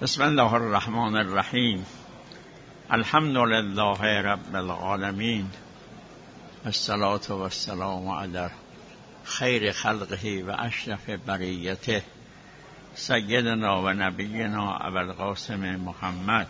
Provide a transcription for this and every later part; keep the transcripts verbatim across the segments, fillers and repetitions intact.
بسم الله الرحمن الرحیم. الحمد لله رب العالمین، الصلاة و السلام علی خیر خلقه و اشرف بریته سیدنا و نبینا ابوالقاسم محمد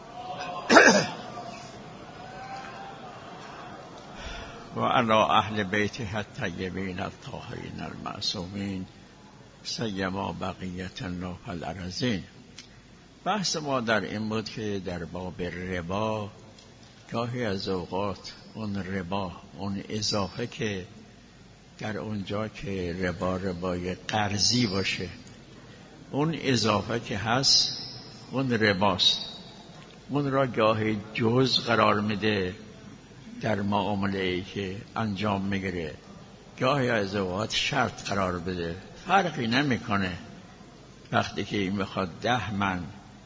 و علی اهل بیته الطیبین الطاهرین المعصومین سیما بقیت الله الارضین. بحث ما در این بود که در باب ربا گاهی از اوقات اون ربا، اون اضافه که در اونجا که ربا ربای قرضی باشه، اون اضافه که هست اون رباست، اون را گاهی جز قرار میده در معامله‌ای که انجام میگیره، گاهی از اوقات شرط قرار بده. فرقی نمیکنه وقتی که این میخواد ده من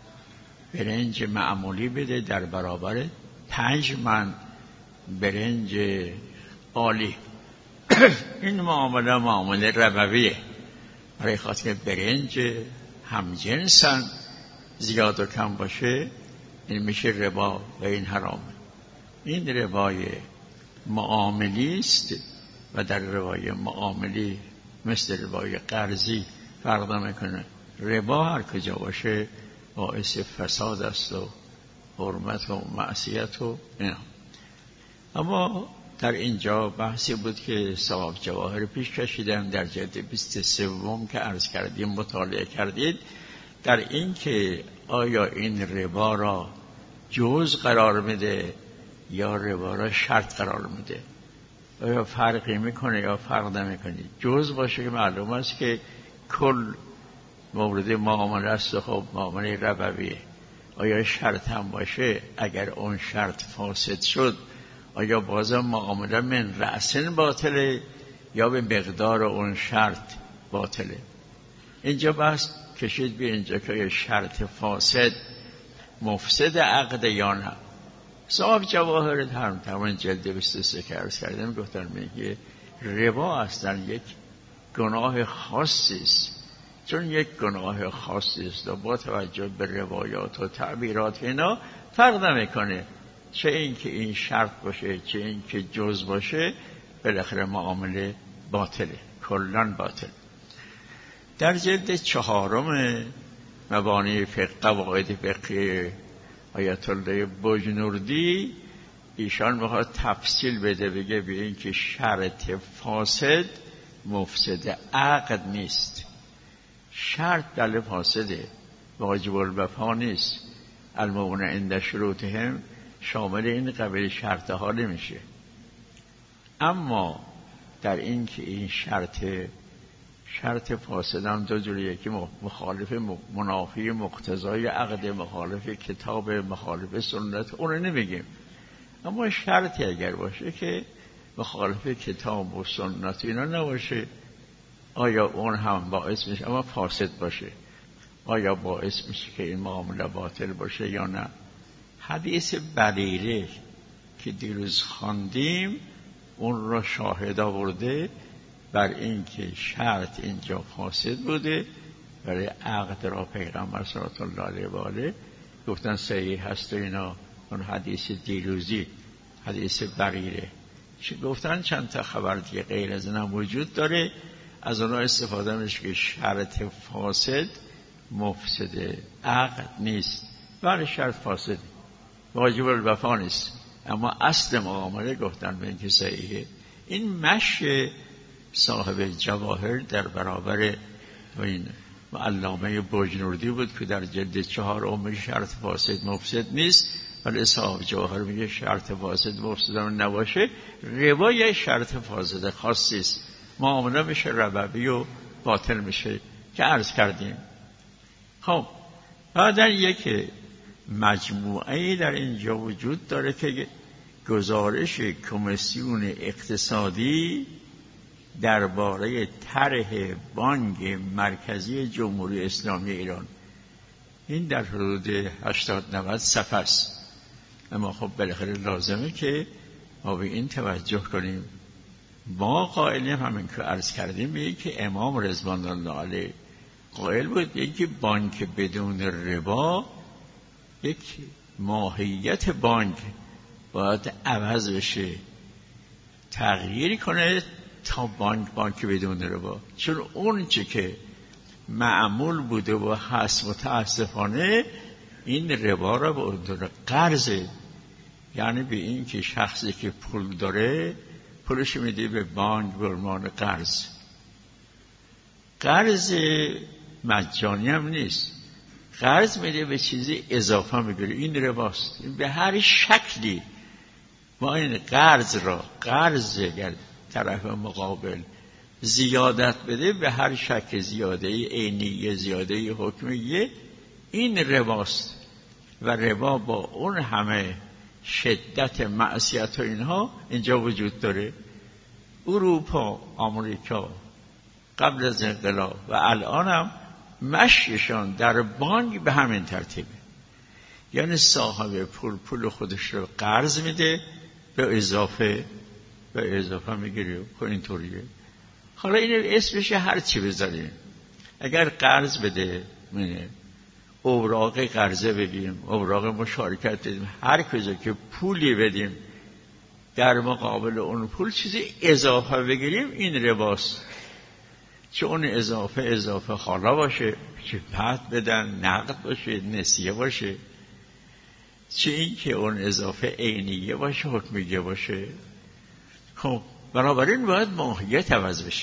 برنج معمولی بده در برابر پنج من برنج عالی. این معامله معامله ربویه، برای خاطر برنج همجنسن، زیاد و کم باشه این میشه ربا و این حرامه. این روای معاملی است و در روای معاملی مثل روای قرضی فرق نمیکنه. ربا هر کجا باشه باعث فساد است و حرمت و معصیت و اینا. اما در اینجا بحثی بود که صاحب جواهر پیش کشیدم در جلد بیست و سه که عرض کردیم مطالعه کردید، در این که آیا این ربا را جز قرار میده یا ربا را شرط قرار میده، آیا فرقی میکنه یا فرق نمیکنه. جز باشه که معلوم است که کل مورد معامله است، خب معامله ربویه. آیا شرط هم باشه، اگر اون شرط فاسد شد آیا بازم معامله من رأسن باطله یا به مقدار اون شرط باطله. اینجا بحث کشید به اینجا که آیا شرط فاسد مفسد عقد یا نه. صاحب جواهر هم تمام جلد بیست و سه که عرض کردم گفتن میگه ربا اصلا یک گناه خاصی است، چون یک گناه خاصی است و با توجه به روایات و تعبیرات اینا فرق نمیکنه چه این که این شرط باشه چه این که جز باشه، بالاخره معامله باطله، کلان باطل. در جلد چهارم مبانی فقه قواعد فقهی آیت الله بجنوردی ایشان میخواد تفصیل بده، بگه به این که شرط فاسد مفسد عقد نیست. شرط دل فاسده، واجب الوفا نیست. المؤمن عند شروطهم شامل این قبیل شرط ها نمیشه. اما در این که این شرط شرط فاسد هم دو جوریه که مخالف منافی مقتضای عقد، مخالف کتاب، مخالف سنت، اون رو نمیگیم. اما شرطی اگر باشه که مخالف کتاب و سنت اینا نباشه، آیا اون هم باعث میشه، اما فاسد باشه، آیا باعث میشه که این معامله باطل باشه یا نه؟ حدیث بریره که دیروز خواندیم اون را شاهد آورده بر این که شرط اینجا فاسد بوده. برای عقد را پیغمبر صلی الله علیه و آله گفتن صحیح هست و اینا. اون حدیث دیروزی حدیث بریره چه گفتن چند تا خبر دیگه غیر از این وجود داره، از اونها استفاده میشه که شرط فاسد مفسد عقد نیست. برای شرط فاسد واجب الوفا نیست، اما اصل معامله گفتن به این که صحیحه. این مشی صاحب جواهر در برابر این علامه بجنوردی بود که در جلد چهار عمر شرط فاسد مفسد نیست، ولی صاحب جواهر میگه شرط فاسد مفسد هم نباشه، روای شرط فاسد خاصی است، معامله میشه ربوی و باطل میشه که عرض کردیم. خب بعد یک مجموعه در اینجا وجود داره که گزارش کمیسیون اقتصادی درباره طرح بانک مرکزی جمهوری اسلامی ایران. این در حدود هشتاد نود صفحه است، اما خب بالاخره لازمه که ما به این توجه کنیم. ما قائلیم همین که عرض کردیم، میگه که امام رضوان الله علیه قائل بود یکی بانک بدون ربا یک ماهیت بانک باید عوض بشه، تغییر کنه تا بانک بانک بدون ربا. چون اون چی که معمول بوده و هست متاسفانه این ربا را به عنوان قرضه، یعنی به این که شخصی که پول داره پولش میده به بانک به عنوان قرض. قرض مجانی هم نیست، قرض میده به چیزی اضافه میگیره، این رباست. به هر شکلی ما این قرض را، قرض اگر طرف مقابل زیادت بده به هر شکل، زیاده عینی، زیاده حکمیه، این رباست. و ربا با اون همه شدت معصیت و اینها اینجا وجود داره. اروپا، آمریکا قبل از انقلاب و الان هم مشیشان در بانک به همین ترتیبه، یعنی صاحب پول پول خودش رو قرض میده به اضافه به اضافه میگیره و اینطوریه. حالا اینو اسمش هر چی بذاریم، اگر قرض بده منه اوراق قرضه بدیم، اوراق مشارکت بدیم، هر کجا که پولی بدیم در مقابل اون پول چیزی اضافه بگیریم، این رباست. چه اون اضافه اضافه حالا باشه، چه بعد بدن، نقد باشه، نسیه باشه، چه این که اون اضافه عینیه باشه، حکمیه باشه. خب بنابراین باید ماهیت عوض بشه.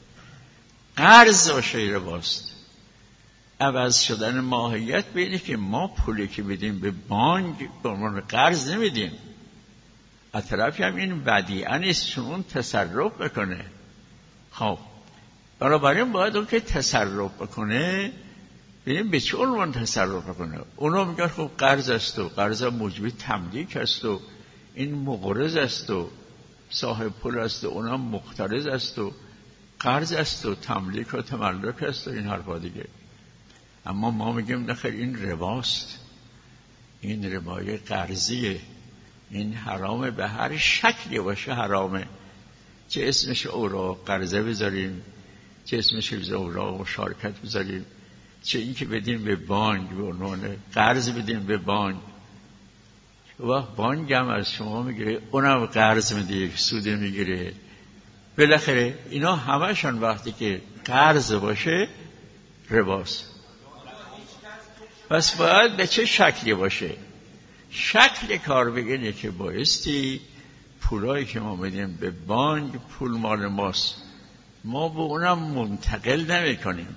قرض باشه رباست. عوض شدن ماهیت بینه که ما پولی که بدیم به بانک به عنوان قرض نمیدیم، از طرفی هم این ودیعه نیست چون اون تصرف بکنه. خب بنابراین باید اون که تصرف بکنه ببینیم به چه عنوان تصرف بکنه. اونا میگن خب قرض است و قرض موجب تملیک است و این مقرض است و صاحب پول است و اونا مقترض است و قرض است و تملیک و تملک است و این حرفا دیگه. اما ما میگیم نخیر این رباست، این ربای قرضیه، این حرامه، به هر شکلی باشه حرامه. چه اسمش اوراق قرضه بذاریم، چه اسمش اوراق مشارکت بذاریم، چه این که بدیم به بانک به عنوان قرض بدیم به بانک و بانک هم از شما میگیره، اونم قرض میده، یک سود میگیره. بالاخره اینا همشون وقتی که قرض باشه رباست. پس باید به چه شکلی باشه؟ شکل کار بگینه که بایستی پولایی که ما میدیم به بانک پول مال ماست، ما به اونم منتقل نمی کنیم،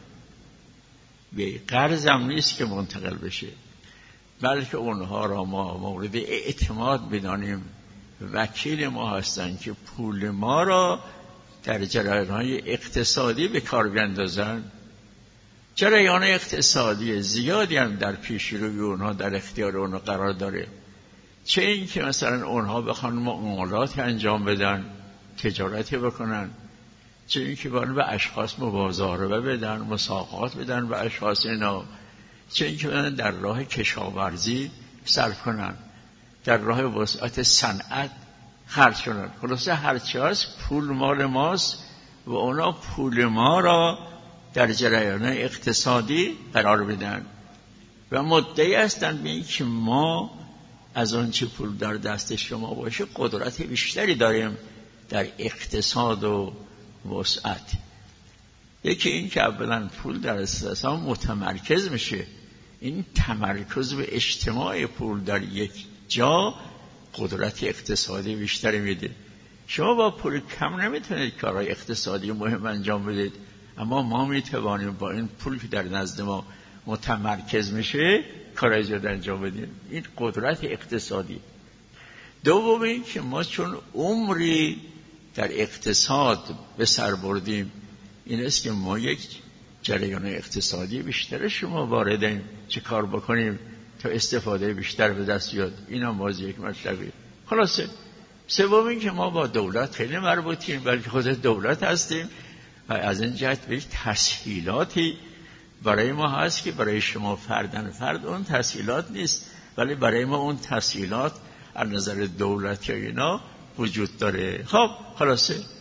به قرض هم نیست که منتقل بشه، بلکه اونها را ما مورد اعتماد بدانیم، وکیل ما هستن که پول ما را در جریان‌های اقتصادی به کار بیندازن. جریان اقتصادی زیادی هم در پیش روی اونها در اختیار اونها قرار داره، چه این که مثلا اونها بخوان معاملات انجام بدن، تجارتی بکنن، چه این که بخوان به اشخاص مبازاره بدن، مساقات بدن به اشخاص اینا، چه این که بخوان در راه کشاورزی صرف کنن، در راه وسعت صنعت خرج کنن. خلاصه هرچی هست پول مال ماست و اونا پول ما را در جریان اقتصادی قرار بدن و مدعی هستند به این که ما از آن چه پول در دست شما باشه قدرت بیشتری داریم در اقتصاد و وسعت. یکی این که اولا پول در اساس متمرکز میشه، این تمرکز به اجتماع پول در یک جا قدرت اقتصادی بیشتری میده. شما با پول کم نمیتونید کارهای اقتصادی مهم انجام بدید، اما ما میتوانیم با این پول که در نزد ما متمرکز میشه کارهای زیاد انجام بدیم. این قدرت اقتصادی. دوم این که ما چون عمری در اقتصاد به سر بردیم، این است که ما یک جریان اقتصادی بیشتر شما واردیم، چه کار بکنیم تا استفاده بیشتر به دست بیاد. این هم باز یک مطلبی. خلاصه سوم این که ما با دولت خیلی مربوطیم، بلکه خود دولت هستیم و از این جهت به تسهیلاتی برای ما هست که برای شما فردن فرد اون تسهیلات نیست، ولی برای ما اون تسهیلات از نظر دولتی اینا وجود داره. خب خلاصه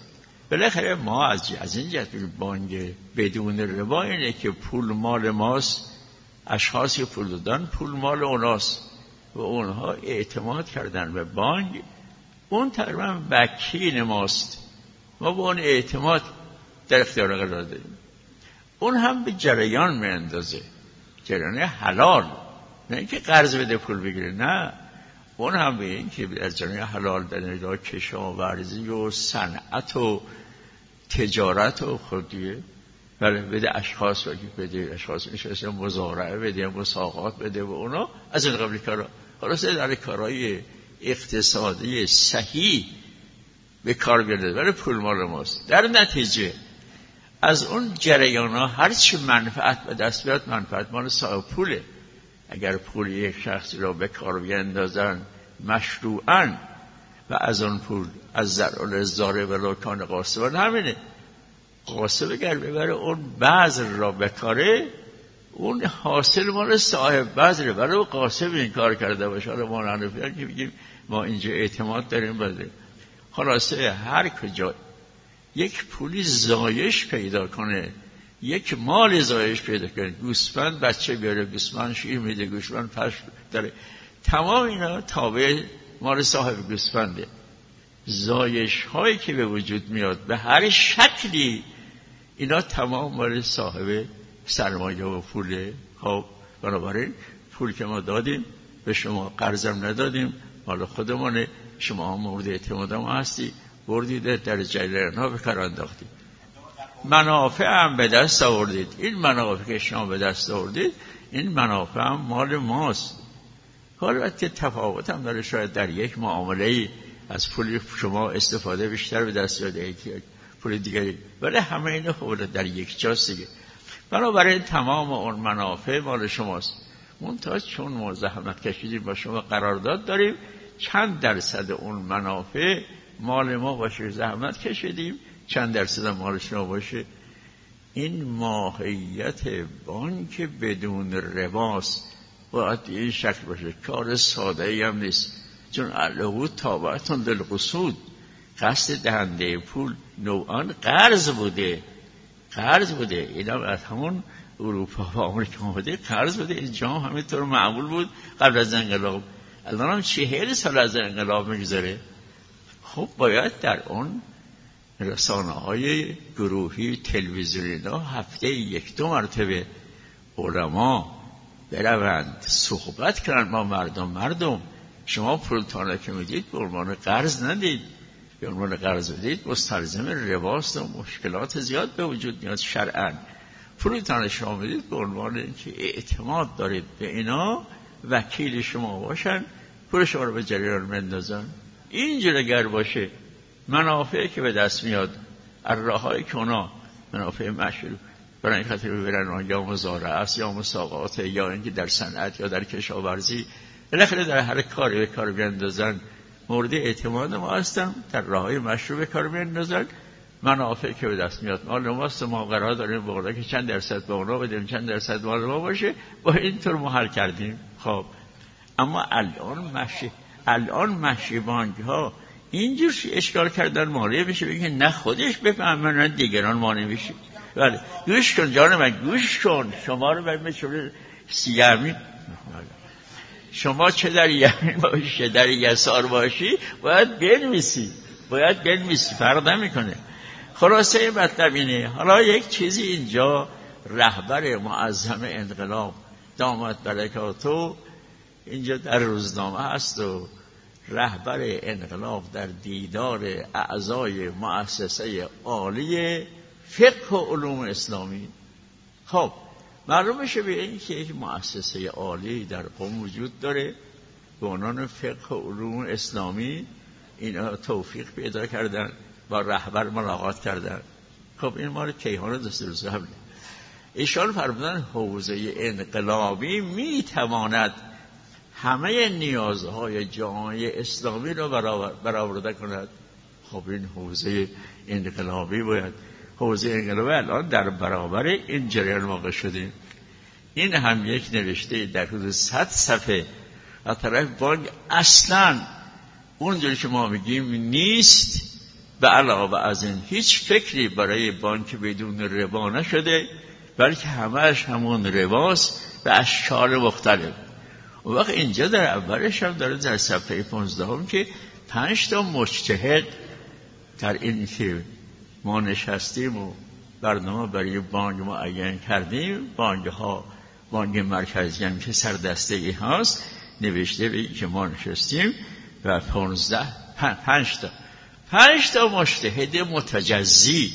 بالاخره ما از از این جهت بانک بدون ربا اینه که پول مال ماست، اشخاصی پول دادن پول مال اوناست و اونها اعتماد کردن به بانک، اون تقریبا وکیل ماست، ما با اون اعتماد در اختیار قرار داریم. اون هم به جریان میاندازه، جریان حلال، نه اینکه قرض بده پول بگیره، نه، اون هم به این که از جریان حلال در نگاه کشاورزی و صنعت و تجارت و خودیه، بله بده اشخاص رو بده، اشخاص نشسته مزارعه بده، مساقات بده و اونا از این قبل کارا. خلاصه در کارهای اقتصادی صحیح به کار بیارده، ولی پول مال ماست. در نتیجه از اون جریان ها هر چی منفعت به دست بیاد منفعت مال صاحب پوله. اگر پول یک شخصی را به کار بیندازن مشروعاً و از اون پول از زرع الزاره و لکان قاسبان، همینه قاسب اگر ببره اون بذر را بکاره اون حاصل مال صاحب بذره، ولی اون قاسب این کار کرده باشه. حالا ما حنفیان که بگیم ما اینجا اعتماد داریم بده. خلاصه هر کجا یک پولی زایش پیدا کنه، یک مال زایش پیدا کنه، گوسفند بچه بیاره، گوسفند شیر میده، گوسفند پش داره، تمام اینا تابع مال صاحب گوسفنده. زایش هایی که به وجود میاد به هر شکلی اینا تمام مال صاحب سرمایه و پوله. خب بنابراین پول که ما دادیم به شما، قرضم ندادیم، مال خودمونه، شما هم مورد اعتماد ما هستی، بردید در جریان ها به کار انداختید، منافع هم به دست آوردید. این منافع که شما به دست آوردید این منافع هم مال ماست. البته تفاوت هم داره، شاید در یک معامله از پول شما استفاده بیشتر به دست بیاد، یکی پول دیگری، ولی همه اینا خب در یک جاست دیگه. بنابراین تمام اون منافع مال شماست. منتها چون ما زحمت کشیدیم با شما قرارداد داریم، چند درصد اون منافع مال ما باشه، زحمت کشیدیم، چند درصد مال شما باشه. این ماهیت بانک بدون رباست، باید این شکل باشه. کار ساده ای هم نیست، چون العقود تابعتون للقصود، قصد دهنده پول نوعان قرض بوده، قرض بوده. این هم از همون اروپا و آمریکا بوده، قرض بوده. اینجا هم همینطور معمول بود قبل از انقلاب، الان هم چهل سال از انقلاب میگذره. خب باید در اون رسانه های گروهی تلویزیونی ها هفته یک دو مرتبه علما بروند صحبت کنند با مردم. مردم شما پولتانه که میدید به عنوان قرض ندید، به عنوان قرض بدید مستلزم رباست و مشکلات زیاد به وجود میاد شرعاً. پولتانه شما میدید به عنوان اینکه اعتماد دارید به اینا، وکیل شما باشن، پول شما رو به جریان مندازن. اینجور اگر باشه منافعی که به دست میاد از راه‌هایی که اونا منافع مشروع برای این خاطر ببرن، یا مزارعه است یا مساقات یا اینکه در صنعت یا در کشاورزی، بالاخره در هر کاری به کار بیندازن مورد اعتماد ما هستن، در راه‌های مشروع به کار بیندازن. منافعی که به دست میاد مال ماست، ما قرار داریم بقوله که چند درصد به اونا بدیم، چند درصد مال ما باشه، با اینطور ما حل کردیم. خب اما الان مشی الان مشی بانک ها اینجور اشکال کردن مالیه بشه، بگه نه خودش بفهمن نه دیگران مانع بشه. بله گوش کن جان من، گوش کن. شما رو باید مثل سیامی، شما چه در یمین باشی در یسار باشی باید بنویسی، باید بنویسی، فرق نمیکنه. خلاصه مطلب اینه. حالا یک چیزی اینجا رهبر معظم انقلاب دامت برکاتو اینجا در روزنامه هست و رهبر انقلاب در دیدار اعضای مؤسسه عالی فقه و علوم اسلامی. خب معلوم میشه به این که یک مؤسسه عالی در قم وجود داره به عنوان فقه و علوم اسلامی. اینا توفیق پیدا کردن با رهبر ملاقات کردن. خب این مال کیهان دست روز قبل ایشان فرمودن حوزه انقلابی میتواند همه نیازهای جامعه اسلامی را برآورده کند. خب این حوزه انقلابی باید، حوزه انقلابی الان در برابر این جریان واقع شدیم. این هم یک نوشته در حدود صد صفحه از طرف بانک اصلا اونجوری که ما میگیم نیست به علاوه از این هیچ فکری برای بانک بدون ربا نشده، بلکه همهش همون رباست به اشکال مختلف. و وقت اینجا در اولش هم داره در صفحه پانزده هم که پنج تا مجتهد در این که ما نشستیم و برنامه برای بانک معین کردیم، بانک ها بانک مرکزی هم که سردسته ای هست نوشته به که ما نشستیم و پانزده پنج تا پنج تا مجتهد متجزی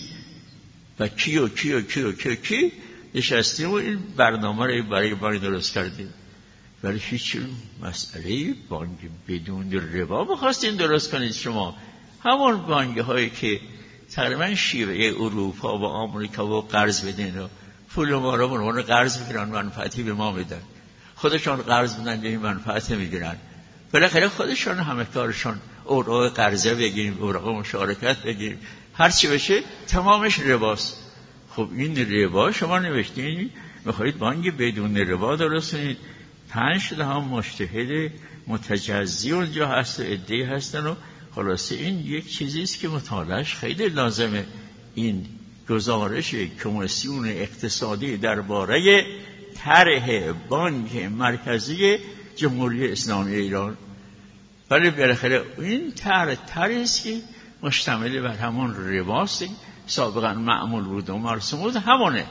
و کی و کی و کی و کی و کی نشستیم و این برنامه رو برای بانک درست کردیم. ولی هیچ مسئله بانک بدون ربا بخواستین درست کنید شما. همون بانک هایی که تقریبا شیوه اروپا و آمریکا و قرض بدین و پول ما رو برون قرض میگیرن، منفعتی به ما میدن، خودشان قرض میدن به این منفعت میگیرن. بالاخره خودشان همه کارشان اوراق قرضه بگیریم، اوراق مشارکت بگیریم، هر چی بشه تمامش رباست. خب این ربا شما نوشتین میخواید بانک بدون ربا درست کنید. پنج تا هم مجتهد متجزی اونجا هست و عده‌ای هستن و خلاصه این یک چیزی است که مطالعهش خیلی لازمه. این گزارش کمیسیون اقتصادی درباره طرح بانک مرکزی جمهوری اسلامی ایران. ولی بالاخره این طرح طرحی است که مشتمل بر همون رباست سابقا معمول بود و مرسوم بود، همونه،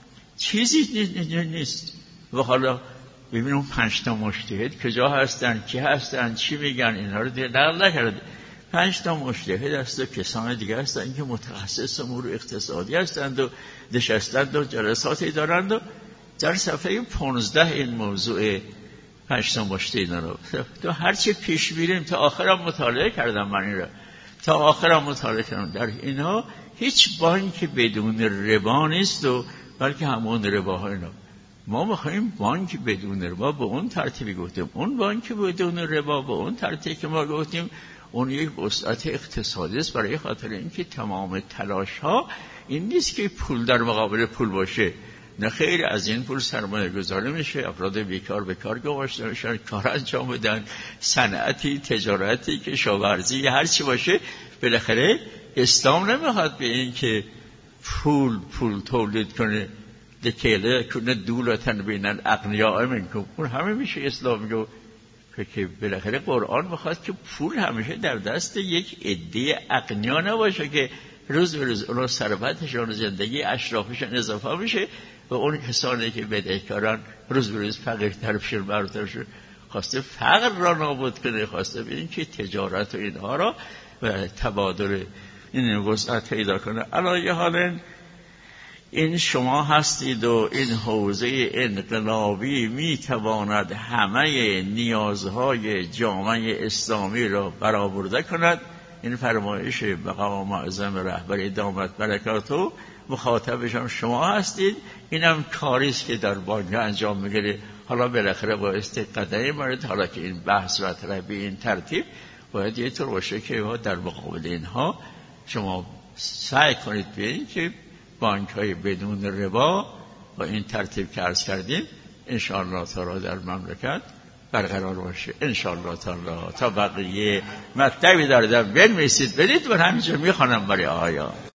چیزی نیست. و حالا ببینیم پنج تا مجتهد کجا هستن، کی هستن، چی میگن، اینا رو دیگه نقل نکرده. پنج تا مجتهد هست و کسان دیگه هستن که متخصص امور اقتصادی هستند و نشستند و جلساتی دارند و در صفحه پانزده این موضوع پنج تا مجتهد رو تو هرچی پیش میریم تا آخرم مطالعه کردم، من این رو تا آخرم مطالعه کردم. در اینها هیچ بانک بدون ربا نیست و بلکه همون رباها اینا. ما میخوایم بانک بدون ربا به اون ترتیبی گفتیم، اون بانک بدون ربا به اون ترتیبی که ما گفتیم اون یک وسعت اقتصادی است، برای خاطر اینکه تمام تلاش ها این نیست که پول در مقابل پول باشه، نه خیر، از این پول سرمایه گذاری میشه، افراد بیکار به کار گماشته میشن، کار انجام بدن، صنعتی، تجارتی، کشاورزی، هر چی باشه. بالاخره اسلام نمیخواد به این که پول پول تولید کنه، دکیله کنه دولتن بینن اغنیاء منکم، اون همه میشه اسلام میگه که بالاخره قرآن میخواد که پول همیشه در دست یک عده اغنیا نباشه که روز به روز اون ثروتشون و زندگی اشرافشون اضافه میشه و اون کسانی که بدهکاران روز به روز فقیرتر بشن، برتر بشن. خواسته فقر را نابود کنه، خواسته به این که تجارت و اینها را و تبادل این وسعت پیدا کنه. علی حال این شما هستید و این حوزه انقلابی میتواند همه نیازهای جامعه اسلامی را برآورده کند. این فرمایش مقام معظم رهبر دامت برکاته، مخاطبشان شما هستید. اینم کاری است که در بانک انجام میگیره. حالا بالاخره با استقدام مورد، حالا که این بحث مطرح به این ترتیب باید یه طور باشه که در مقابل اینها شما سعی کنید ببینید که بانک های بدون ربا با این ترتیب که عرض کردیم انشاءالله تعالی در مملکت برقرار باشه. انشاءالله تعالی تا بقیه مطلبی داره بنویسید بدید، من همینجا میخوانم برای آیا